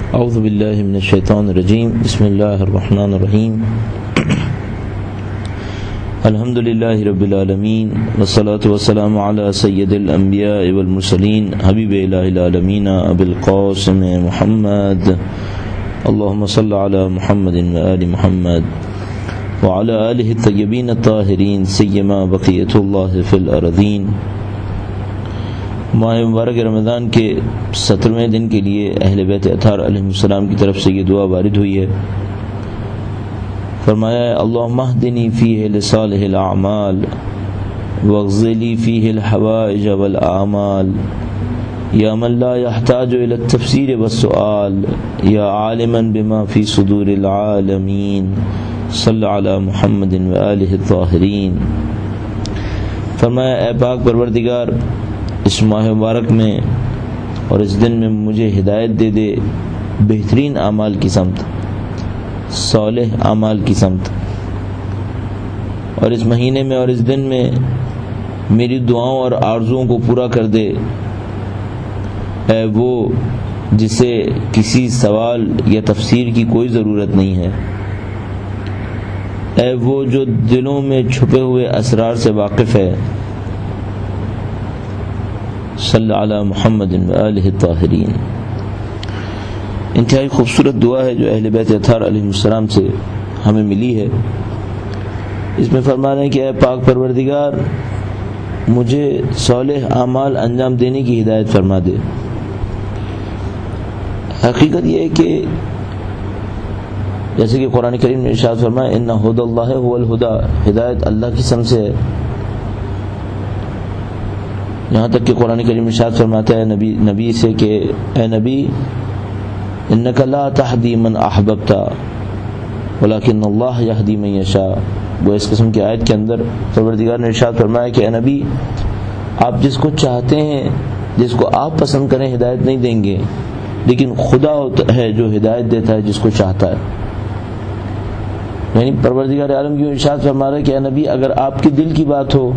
اعوذ باللہ من الشیطان الرجیم بسم اللہ الرحمن الرحیم الحمد للہ رب العالمین والصلاة والسلام علی سید الانبیاء والمرسلین حبیب الہ العالمین ابی القاسم محمد اللہم صل علی محمد وآل محمد وعلی آلہ الطیبین الطاہرین سیما بقیت اللہ فی الارضین۔ ماہ مبارک رمضان کے 17ویں دن کے لیے اہل بیت اطہار علیہ السلام کی طرف سے یہ دعا وارد ہوئی ہے۔ فرمایا ہے اللہم اہدنی فیہ لصالح الاعمال واغفر لی فیہ الحوائج والاعمال یا من لا یحتاج الی التفسیر والسؤال یا عالما بما فی صدور العالمین صلی علی محمد وآلہ الطاہرین۔ فرمایا اے پاک پروردگار، اس ماہ مبارک میں اور اس دن میں مجھے ہدایت دے دے بہترین اعمال کی سمت، صالح اعمال کی سمت، اور اس مہینے میں اور اس دن میں میری دعاؤں اور آرزوؤں کو پورا کر دے۔ اے وہ جسے کسی سوال یا تفسیر کی کوئی ضرورت نہیں ہے، اے وہ جو دلوں میں چھپے ہوئے اسرار سے واقف ہے، صلی علی محمد وآلہ الطاہرین۔ انتہائی خوبصورت دعا ہے جو اہل بیت اطہار علیہ السلام سے ہمیں ملی ہے۔ اس میں فرما رہے ہیں کہ اے پاک پروردگار، مجھے صالح اعمال انجام دینے کی ہدایت فرما دے۔ حقیقت یہ ہے کہ جیسے کہ قرآن کریم نے ارشاد فرمایا ان ھدی اللہ ھو الھدی، ہدایت اللہ کی سمت سے ہے۔ یہاں تک کہ قرآن کریم ارشاد فرماتا ہے نبی سے کہ اے نبی انک لا تہدی من احببت ولکن اللہ یہدی من یشاء۔ وہ اس قسم کی آیت کے اندر پروردگار نے ارشاد فرمایا کہ اے نبی، آپ جس کو چاہتے ہیں، جس کو آپ پسند کریں ہدایت نہیں دیں گے، لیکن خدا ہے جو ہدایت دیتا ہے جس کو چاہتا ہے۔ یعنی پروردگار عالم کی ارشاد فرما رہا ہے کہ اے نبی، اگر آپ کے دل کی بات ہو،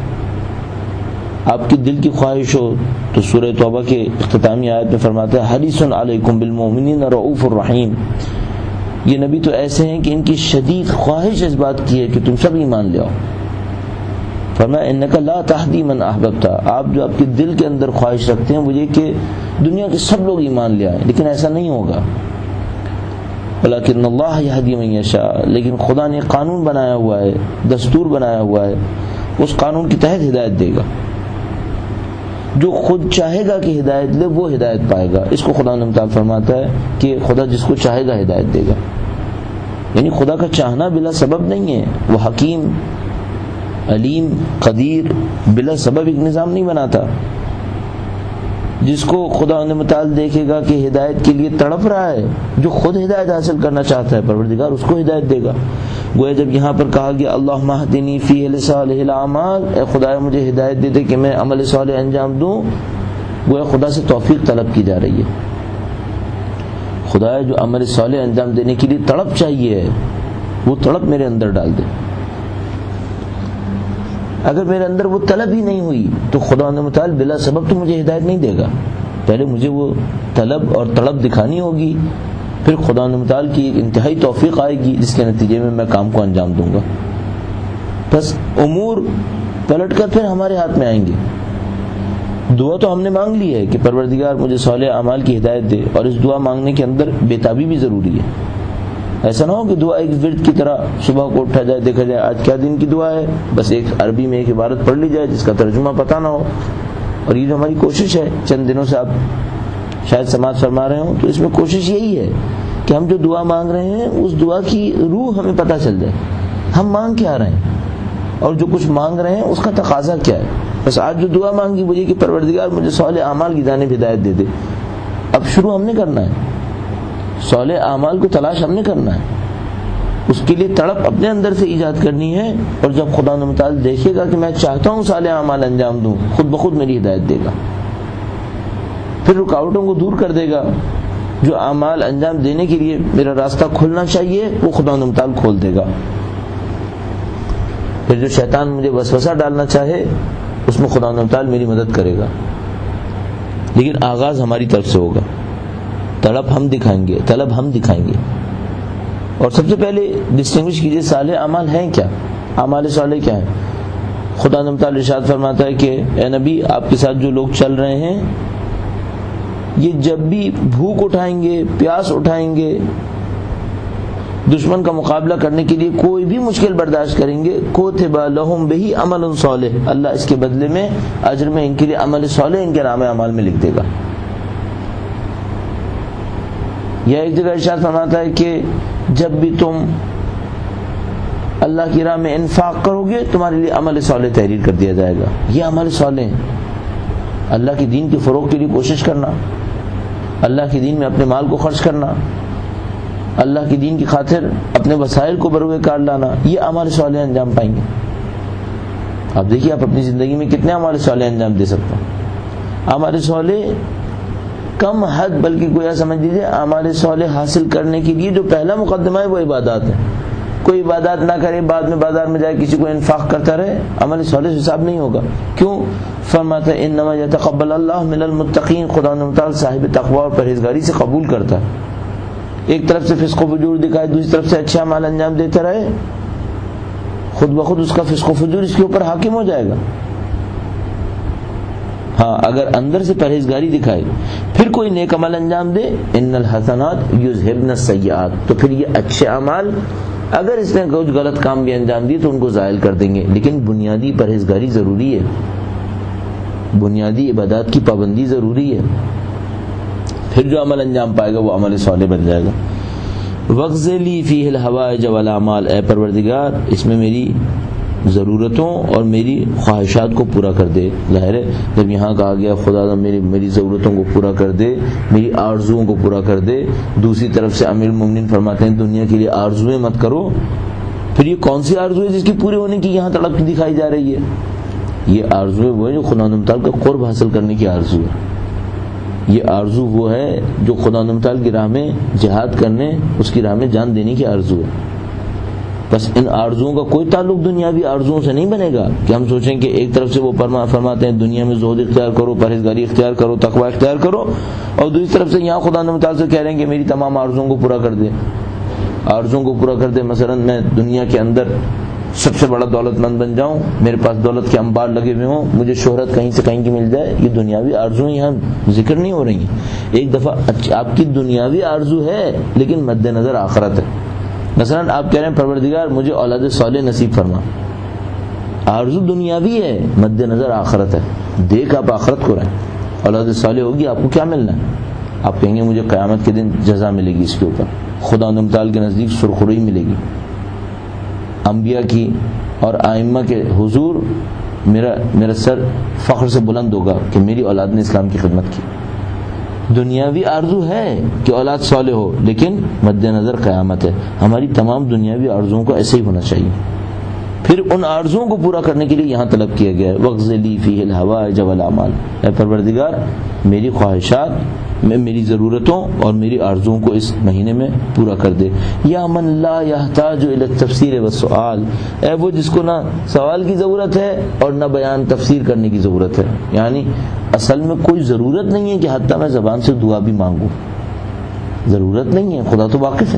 آپ کی دل کی خواہش ہو، تو سورہ توبہ کے اختتامی آیت میں فرماتا ہے حریص علیکم بالمؤمنین رؤوف الرحیم۔ یہ نبی تو ایسے ہیں کہ ان کی شدید خواہش اس بات کی ہے کہ تم سب ایمان لے آؤ۔ فرمایا انک لا تہدی من احببت، آپ جو آپ کے دل کے اندر خواہش رکھتے ہیں وہ یہ کہ دنیا کے سب لوگ ایمان لے آئیں، لیکن ایسا نہیں ہوگا۔ ولکن اللہ یہدی من یشاء، لیکن خدا نے قانون بنایا ہوا ہے، دستور بنایا ہوا ہے، اس قانون کے تحت ہدایت دے گا۔ جو خود چاہے گا کہ ہدایت لے وہ ہدایت پائے گا۔ اس کو خدا نے تعالیٰ فرماتا ہے کہ خدا جس کو چاہے گا ہدایت دے گا۔ یعنی خدا کا چاہنا بلا سبب نہیں ہے، وہ حکیم، علیم، قدیر بلا سبب ایک نظام نہیں بناتا۔ جس کو خدا نے متعال دیکھے گا کہ ہدایت کے لیے تڑپ رہا ہے، جو خود ہدایت حاصل کرنا چاہتا ہے، پروردگار اس کو ہدایت دے گا۔ گویا جب یہاں پر کہا گیا اللہم اہدنی فیہ لصالح الاعمال، اے خدا مجھے ہدایت دے دے کہ میں عمل صالح انجام دوں، گویا خدا سے توفیق طلب کی جا رہی ہے۔ خدا جو عمل صالح انجام دینے کے لیے تڑپ چاہیے، وہ تڑپ میرے اندر ڈال دے۔ اگر میرے اندر وہ طلب ہی نہیں ہوئی تو خدا نے متعال بلا سبب تو مجھے ہدایت نہیں دے گا۔ پہلے مجھے وہ طلب اور تڑپ دکھانی ہوگی، پھر خدا نے متعال کی ایک انتہائی توفیق آئے گی جس کے نتیجے میں کام کو انجام دوں گا۔ بس امور پلٹ کر پھر ہمارے ہاتھ میں آئیں گے۔ دعا تو ہم نے مانگ لی ہے کہ پروردگار مجھے صالح اعمال کی ہدایت دے، اور اس دعا مانگنے کے اندر بےتابی بھی ضروری ہے۔ ایسا نہ ہو کہ دعا ایک ورد کی طرح صبح کو اٹھا جائے، دیکھا جائے آج کیا دن کی دعا ہے، بس ایک عربی میں ایک عبارت پڑھ لی جائے جس کا ترجمہ پتہ نہ ہو۔ اور یہ جو ہماری کوشش ہے، چند دنوں سے آپ شاید سماعت فرما رہے ہوں، تو اس میں کوشش یہی ہے کہ ہم جو دعا مانگ رہے ہیں اس دعا کی روح ہمیں پتہ چل جائے، ہم مانگ کیا رہے ہیں اور جو کچھ مانگ رہے ہیں اس کا تقاضا کیا ہے۔ بس آج جو دعا مانگی وہ یہ کہ پروردگار مجھے صالح اعمال کی جانب ہدایت دے دے۔ اب شروع ہم نے کرنا ہے، صالح اعمال کو تلاش ہم نے کرنا ہے، اس کے لیے تڑپ اپنے اندر سے ایجاد کرنی ہے، اور جب خدا نے متعال دیکھے گا کہ میں چاہتا ہوں صالح اعمال انجام دوں، خود بخود میری ہدایت دے گا، پھر رکاوٹوں کو دور کر دے گا۔ جو اعمال انجام دینے کے لیے میرا راستہ کھلنا چاہیے وہ خدا نے متعال کھول دے گا۔ پھر جو شیطان مجھے وسوسہ ڈالنا چاہے اس میں خدا نے متعال میری مدد کرے گا، لیکن آغاز ہماری طرف سے ہوگا۔ طلب ہم دکھائیں گے. اور سب سے پہلے ڈسٹنگوش کیجیے صالح اعمال ہیں کیا, اعمال صالح کیا ہیں. خدا نے تعالی ارشاد فرماتا ہے کہ اے نبی آپ کے ساتھ جو لوگ چل رہے ہیں یہ جب بھی بھوک اٹھائیں گے, پیاس اٹھائیں گے, دشمن کا مقابلہ کرنے کے لیے کوئی بھی مشکل برداشت کریں گے, کوتب لہم بہی عمل صالح, اللہ اس کے بدلے میں اجر میں ان کے لیے عمل صالح ان کے نام اعمال میں لکھ دے گا. یا ایک جگہ ارشاد فرماتا ہے کہ جب بھی تم اللہ کی راہ میں انفاق کرو گے تمہارے لیے عمل صالح تحریر کر دیا جائے گا. یہ عمل صالح ہیں, اللہ کے دین کے فروغ کے لیے کوشش کرنا, اللہ کے دین میں اپنے مال کو خرچ کرنا, اللہ کی دین کی خاطر اپنے وسائل کو بروئے کار لانا, یہ اعمال صالح انجام پائیں گے. آپ دیکھیے آپ اپنی زندگی میں کتنے اعمال صالح انجام دے سکتے ہیں. اعمال صالح کم حد بلکہ گویا سمجھ لیجیے اعمال صالح حاصل کرنے کے لیے جو پہلا مقدمہ ہے وہ عبادات ہے. کوئی عبادات نہ کرے بعد میں بازار میں جائے کسی کو انفاق کرتا رہے, عمل صالح حساب نہیں ہوگا. کیوں؟ فرماتا ہے انما یتقبل اللہ من المتقین, خدا تعالی صاحب تقوی اور پرہیزگاری سے قبول کرتا ہے. ایک طرف سے فسق و فجور دکھائے, دوسری طرف سے اچھے اعمال انجام دیتا رہے, خود بخود اس کا فسق و فجور اس کے اوپر حاکم ہو جائے گا. ہاں اگر اندر سے پرہیزگاری دکھائے پھر کوئی نیک عمل انجام دے, ان الحسنات یذہبن السیئات, تو پھر یہ اچھے اعمال اگر اس نے کچھ غلط کام بھی انجام دیے تو ان کو زائل کر دیں گے. لیکن بنیادی پرہیزگاری ضروری ہے, بنیادی عبادات کی پابندی ضروری ہے, پھر جو عمل انجام پائے گا وہ عمل صالح بن جائے گا. وَغْزِلِي فِيهِ الْحَوَائِجَ وَالْأَعْمَالِ, اے پروردگار اس میں میری ضرورتوں اور میری خواہشات کو پورا کر دے. ظاہر ہے جب یہاں کہا گیا خدا میری ضرورتوں کو پورا کر دے, میری آرزوؤں کو پورا کر دے, دوسری طرف سے امیر المومنین فرماتے ہیں دنیا کے لیے آرزویں مت کرو. پھر یہ کون سی آرزو ہے جس کی پوری ہونے کی یہاں تڑپ دکھائی جا رہی ہے؟ یہ آرزو وہ ہے جو خدا تعالیٰ کا قرب حاصل کرنے کی آرزو ہے. یہ آرزو وہ ہے جو خدا تعالیٰ کی راہ میں جہاد کرنے, اس کی راہ میں جان دینے کی آرزو ہے. بس ان آرزوؤں کا کوئی تعلق دنیاوی آرزوؤں سے نہیں بنے گا کہ ہم سوچیں کہ ایک طرف سے وہ فرماتے ہیں دنیا میں زہد اختیار کرو, پرہیزگاری اختیار کرو, تقوی اختیار کرو, اور دوسری طرف سے یہاں خدا تعالیٰ سے کہہ رہے ہیں کہ میری تمام آرزوؤں کو پورا کر دے. آرزوؤں کو پورا کر دے, مثلا میں دنیا کے اندر سب سے بڑا دولت مند بن جاؤں, میرے پاس دولت کے انبار لگے ہوئے ہوں, مجھے شہرت کہیں سے کہیں کی مل جائے. یہ دنیاوی آرزویں یہاں ذکر نہیں ہو رہی ہیں. ایک دفعہ آپ کی دنیاوی آرزو ہے لیکن مد نظر آخرت ہے. مثلا آپ کہہ رہے ہیں پروردگار مجھے اولاد صالح نصیب فرما, آرزو دنیاوی ہے, مد نظر آخرت ہے. دیکھ آپ آخرت کو رہیں, اولاد صالح ہوگی آپ کو کیا ملنا ہے؟ آپ کہیں گے مجھے قیامت کے دن جزا ملے گی, اس کے اوپر خدا تعالیٰ کے نزدیک سرخروئی ملے گی. انبیاء کی اور ائمہ کے حضور میرا سر فخر سے بلند ہوگا کہ میری اولاد نے اسلام کی خدمت کی. دنیاوی آرزو ہے کہ اولاد صالح ہو لیکن مد نظر قیامت ہے. ہماری تمام دنیاوی آرزوؤں کو ایسے ہی ہونا چاہیے. پھر ان آرزوؤں کو پورا کرنے کے لیے یہاں طلب کیا گیا ہے وَغْزِلِي فِيهِ الْحَوَائِجَ وَالْأَعْمَالِ, اے پروردگار میری خواہشات میں میری ضرورتوں اور میری آرزوؤں کو اس مہینے میں پورا کر دے. یا من لا يحتاج الى التفسیر والسؤال, اے وہ جس کو نہ سوال کی ضرورت ہے اور نہ بیان تفسیر کرنے کی ضرورت ہے. یعنی اصل میں کوئی ضرورت نہیں ہے کہ حتیٰ میں زبان سے دعا بھی مانگوں, ضرورت نہیں ہے, خدا تو واقف ہے.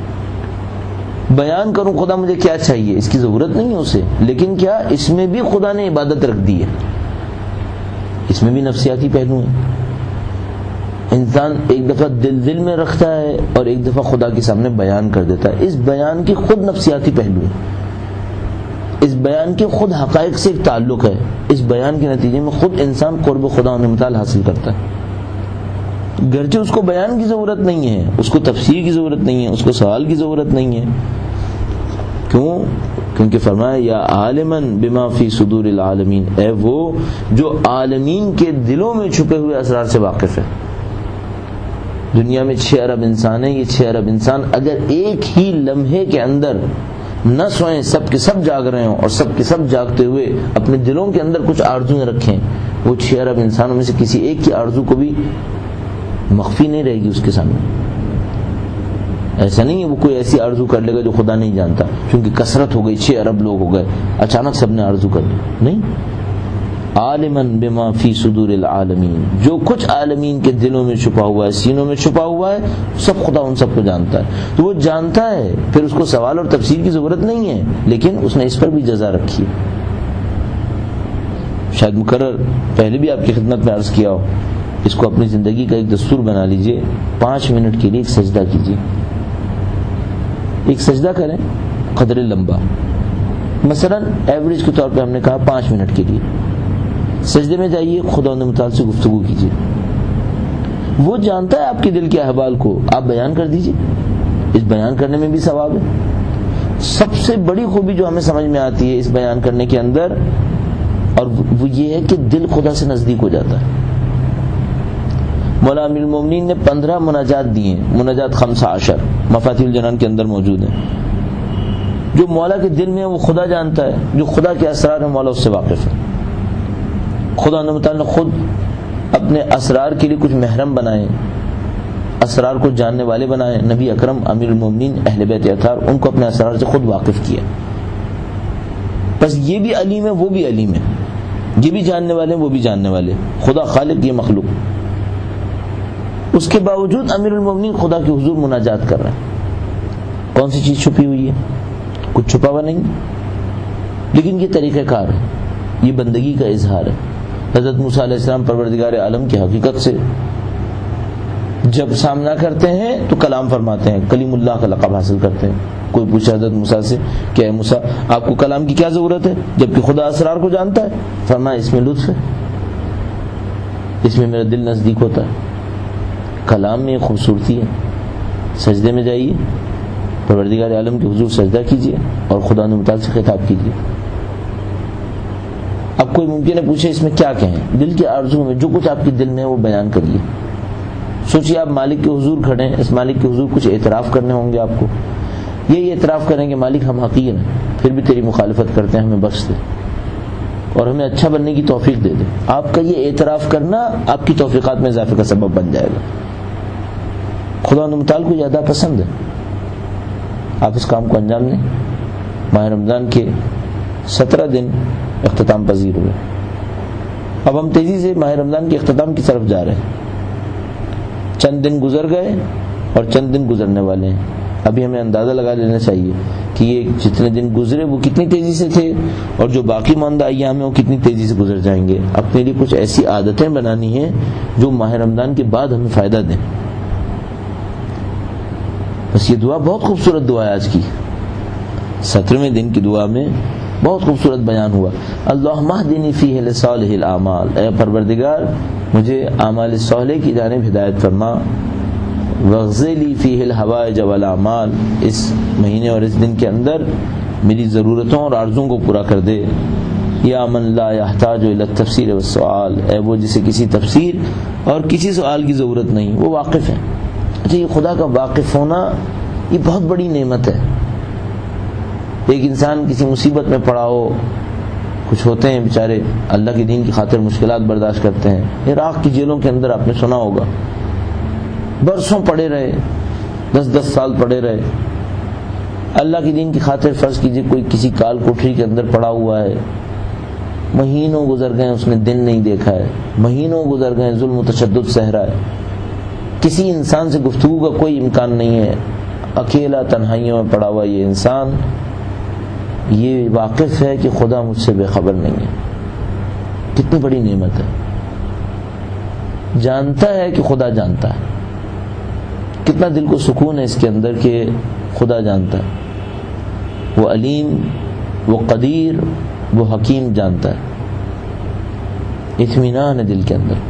بیان کروں خدا مجھے کیا چاہیے, اس کی ضرورت نہیں ہے اسے. لیکن کیا اس میں بھی خدا نے عبادت رکھ دی ہے, اس میں بھی نفسیاتی پہلو ہیں. انسان ایک دفعہ دل میں رکھتا ہے اور ایک دفعہ خدا کے سامنے بیان کر دیتا ہے. اس بیان کی خود نفسیاتی پہلو ہے, اس بیان کے خود حقائق سے ایک تعلق ہے. اس بیان کے نتیجے میں خود انسان قرب خدا تعالی حاصل کرتا ہے. گرچہ اس کو بیان کی ضرورت نہیں ہے, اس کو تفسیر کی ضرورت نہیں ہے, اس کو سوال کی ضرورت نہیں ہے. کیوں؟ کیونکہ فرمایا یا عالماً بما فی صدور العالمین, اے وہ جو عالمین کے دلوں میں چھپے ہوئے اسرار سے واقف ہے. دنیا میں 6 ارب انسان ہیں. یہ 6 ارب انسان اگر ایک ہی لمحے کے اندر نہ سوئیں, سب کے سب جاگ رہے ہوں اور سب کے سب جاگتے ہوئے اپنے دلوں کے اندر کچھ آرزویں رکھیں, وہ 6 ارب انسانوں میں سے کسی ایک کی آرزو کو بھی مخفی نہیں رہے گی اس کے سامنے. ایسا نہیں ہے وہ کوئی ایسی آرزو کر لے گا جو خدا نہیں جانتا, کیونکہ کثرت ہو گئی, 6 ارب لوگ ہو گئے, اچانک سب نے آرزو کر لی. نہیں, عالما بما فی صدور العالمین، جو کچھ عالمین کے دلوں میں چھپا ہوا ہے، سینوں میں چھپا ہوا ہے، سب خدا ان سب کو جانتا ہے. تو وہ جانتا ہے، پھر اس کو سوال اور تفسیر کی ضرورت نہیں ہے، لیکن اس نے اس پر بھی جزا رکھی ہے. شاید مقرر پہلے بھی آپ کی خدمت میں عرض کیا ہو، اس کو اپنی زندگی کا ایک دستور بنا لیجئے. 5 منٹ کے لیے ایک سجدہ کیجئے، ایک سجدہ کریں قدر لمبا، مثلا ایوریج کے طور پہ ہم نے کہا 5 منٹ کے لیے سجدے میں جائیے، خدا متعال سے گفتگو کیجیے. وہ جانتا ہے آپ کے دل کے احوال کو، آپ بیان کر دیجیے، اس بیان کرنے میں بھی ثواب ہے. سب سے بڑی خوبی جو ہمیں سمجھ میں آتی ہے اس بیان کرنے کے اندر، اور وہ یہ ہے کہ دل خدا سے نزدیک ہو جاتا ہے. مولا امیر المومنین نے 15 مناجات دیے ہیں، مناجات 15 مفاتیح الجنان کے اندر موجود ہیں. جو مولا کے دل میں ہے وہ خدا جانتا ہے، جو خدا کے اسرار ہیں مولا اس سے واقف ہے. خدا تعالیٰ نے خود اپنے اسرار کے لیے کچھ محرم بنائے، اسرار کو جاننے والے بنائے. نبی اکرم امیر المومنین اہل بیت اطہار ان کو اپنے اسرار سے خود واقف کیا. بس یہ بھی علیم ہے، وہ بھی علیم ہے، یہ بھی جاننے والے وہ بھی جاننے والے. خدا خالق، یہ مخلوق. اس کے باوجود امیر المومنین خدا کے حضور مناجات کر رہے ہیں. کون سی چیز چھپی ہوئی ہے؟ کچھ چھپا ہوا نہیں، لیکن یہ طریقہ کار ہے، یہ بندگی کا اظہار ہے. حضرت موسیٰ علیہ السلام پروردگار عالم کی حقیقت سے جب سامنا کرتے ہیں تو کلام فرماتے ہیں، کلیم اللہ کا لقب حاصل کرتے ہیں. کوئی پوچھا حضرت موسیٰ سے کہ اے موسیٰ آپ کو کلام کی کیا ضرورت ہے جبکہ خدا اسرار کو جانتا ہے؟ فرمایا اس میں لطف ہے، اس میں میرا دل نزدیک ہوتا ہے. کلام میں خوبصورتی ہے. سجدے میں جائیے، پروردگار عالم کے حضور سجدہ کیجیے اور خدا متعال سے خطاب کیجیے. اب کوئی ممکن ہے پوچھے اس میں کیا کہیں؟ دل کے آرزو میں جو کچھ آپ کے دل میں ہے وہ بیان کریے. سوچیے آپ مالک کے حضور کھڑے ہیں، اس مالک کے حضور کچھ اعتراف کرنے ہوں گے آپ کو. یہی اعتراف کریں کہ مالک ہم حقیر ہیں، پھر بھی تیری مخالفت کرتے ہیں، ہمیں بخش دے اور ہمیں اچھا بننے کی توفیق دے دے. آپ کا یہ اعتراف کرنا آپ کی توفیقات میں اضافے کا سبب بن جائے گا. خدا متعال کو یہ ادا پسند ہے. آپ اس کام کو انجام دیں. ماہ رمضان کے 17 دن اختتام پذیر ہوئے. اب ہم تیزی سے ماہ رمضان کے اختتام کی طرف جا رہے ہیں. چند دن گزر گئے اور چند دن گزرنے والے ہیں. ابھی ہمیں اندازہ لگا لینا چاہیے کہ یہ جتنے دن گزرے وہ کتنی تیزی سے تھے اور جو باقی ماندہ ایام ہیں وہ کتنی تیزی سے گزر جائیں گے. اپنے لیے کچھ ایسی عادتیں بنانی ہیں جو ماہ رمضان کے بعد ہمیں فائدہ دیں. بس یہ دعا بہت خوبصورت دعا ہے. آج کی 17ویں دن کی دعا میں بہت خوبصورت بیان ہوا. اللہم اہدنی فیہ لصالح الاعمال، اے پروردگار مجھے اعمال صالح کی جانب ہدایت فرما. واغفر لی فیہ الحوائج والاعمال، اس مہینے اور اس دن کے اندر میری ضرورتوں اور عرضوں کو پورا کر دے. یا من لا یحتاج الی التفسیر والسؤال، اے وہ جسے کسی تفسیر اور کسی سوال کی ضرورت نہیں، وہ واقف ہے. اچھا، یہ خدا کا واقف ہونا یہ بہت بڑی نعمت ہے. ایک انسان کسی مصیبت میں پڑا ہو، کچھ ہوتے ہیں بیچارے اللہ کے دین کی خاطر مشکلات برداشت کرتے ہیں. عراق کی جیلوں کے اندر آپ نے سنا ہوگا برسوں پڑے رہے، 10 سال پڑے رہے اللہ کے دین کی خاطر. فرض کیجئے کوئی کسی کال کوٹری کے اندر پڑا ہوا ہے، مہینوں گزر گئے اس نے دن نہیں دیکھا ہے، مہینوں گزر گئے ظلم و تشدد سہ رہا ہے، کسی انسان سے گفتگو کا کوئی امکان نہیں ہے، اکیلا تنہائیوں میں پڑا ہوا یہ انسان یہ واقف ہے کہ خدا مجھ سے بے خبر نہیں ہے. کتنی بڑی نعمت ہے. جانتا ہے کہ خدا جانتا ہے. کتنا دل کو سکون ہے اس کے اندر کہ خدا جانتا ہے. وہ علیم، وہ قدیر، وہ حکیم جانتا ہے. اطمینان ہے دل کے اندر.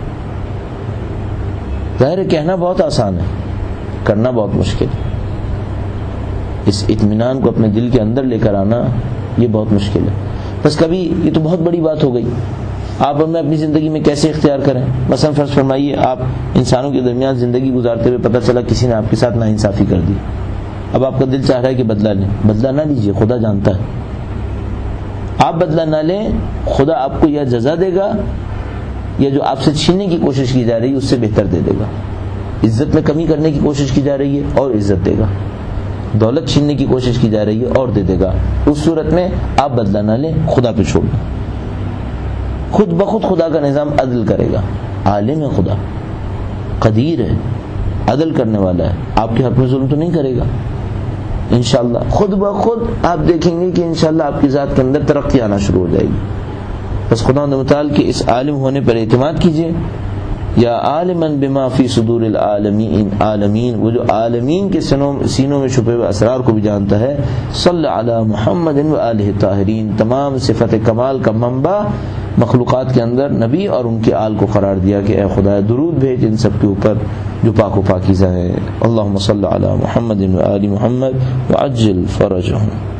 ظاہر کہنا بہت آسان ہے، کرنا بہت مشکل ہے. اس اطمینان کو اپنے دل کے اندر لے کر آنا یہ بہت مشکل ہے. بس کبھی یہ تو بہت بڑی بات ہو گئی، آپ ہمیں اپنی زندگی میں کیسے اختیار کریں. مثلا فرض فرمائیے آپ انسانوں کے درمیان زندگی گزارتے ہوئے پتہ چلا کسی نے آپ کے ساتھ ناانصافی کر دی. اب آپ کا دل چاہ رہا ہے کہ بدلہ لیں. بدلہ نہ لیجئے، خدا جانتا ہے. آپ بدلہ نہ لیں، خدا آپ کو یا جزا دے گا یا جو آپ سے چھیننے کی کوشش کی جا رہی ہے اس سے بہتر دے دے گا. عزت میں کمی کرنے کی کوشش کی جا رہی ہے اور عزت دے گا. دولت چھیننے کی کوشش کی جا رہی ہے اور دے دے گا. اس صورت میں آپ بدلہ نہ لیں، خدا پہ چھوڑ دیں. خود بخود خدا کا نظام عدل کرے گا. عالم ہے خدا، قدیر ہے، عدل کرنے والا ہے، آپ کے حق میں ظلم تو نہیں کرے گا انشاءاللہ. خود بخود آپ دیکھیں گے کہ انشاءاللہ آپ کی ذات کے اندر ترقی آنا شروع ہو جائے گی. بس خدا متعال کے اس عالم ہونے پر اعتماد کیجئے. یا عالما بما فی صدور العالمین، وہ جو عالمین کے سینوں میں چھپے ہوئے اسرار کو بھی جانتا ہے. صلی علی محمد و آلہ الطاہرین، تمام صفت کمال کا منبع مخلوقات کے اندر نبی اور ان کے آل کو قرار دیا کہ اے خدا درود بھیج ان سب کے اوپر جو پاک و پاکیزہ ہے. اللہم صلی علی محمد و آل محمد وعجل فرجہم.